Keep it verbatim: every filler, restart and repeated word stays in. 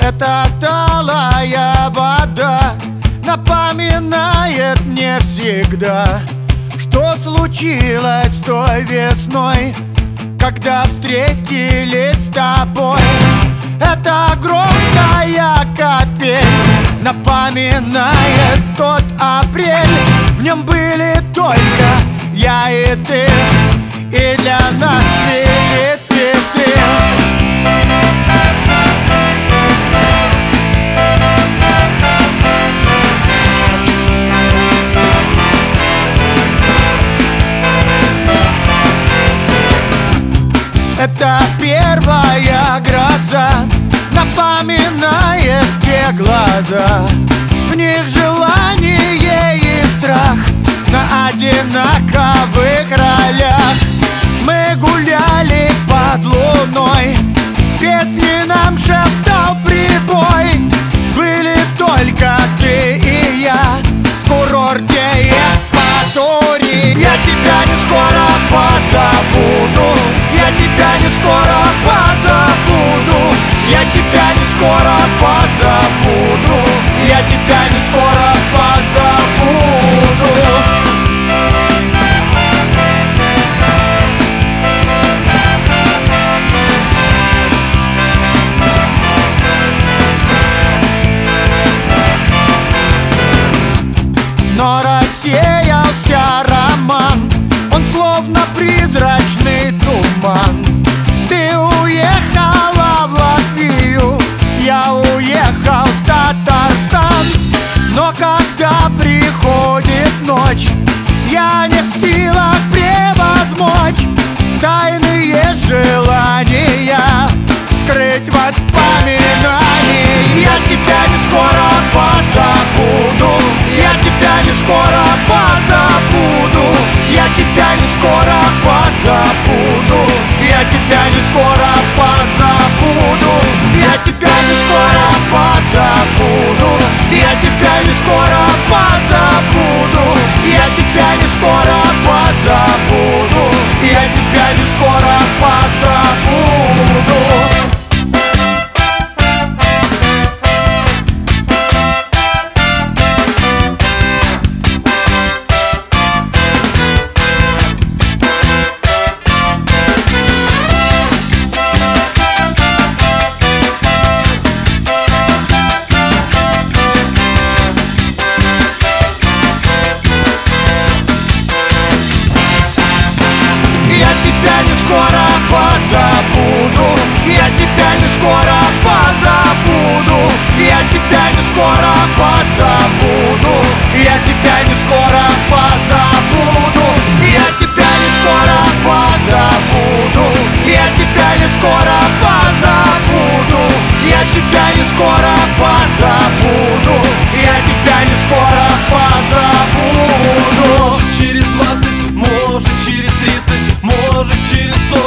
Эта талая вода напоминает мне всегда, что случилось той весной, когда встретились с тобой. Эта громкая капель напоминает тот апрель. В нем были только я и ты, и для нас цвели цветы. Это первая гроза напоминает те глаза. В них желание и страх на одинаковых ролях. Мы гуляли под луной, песни нам шептал прибой. Были только ты и я в курорте Евпатории. Я тебя не скоро позабуду, я тебя не скоро позабуду, я тебя не скоро позабуду, я тебя не скоро позабуду. Но рассеялся роман, он словно призрачный туман. Ты уехала в Латвию, я уехал в Татарстан. Но когда приходит ночь, я не в силах превозмочь тайные желания, скрыть воспоминания. Я тебя не скоро позабуду, я тебя не скоро позабуду, я тебя не скоро позабуду, я тебя не скоро позабуду, я тебя не скоро позабуду, я тебя не скоро позабуду, я тебя не скоро позабуду, я тебя не скоро позабуду. Позабуду, я тебя не скоро позабуду, я тебя не скоро позабуду, я тебя не скоро позабуду, я тебя не скоро позабуду, я тебя не скоро позабуду, я тебя не скоро позабуду, я тебя не скоро позабуду. Через двадцать, может через тридцать, может через сорок.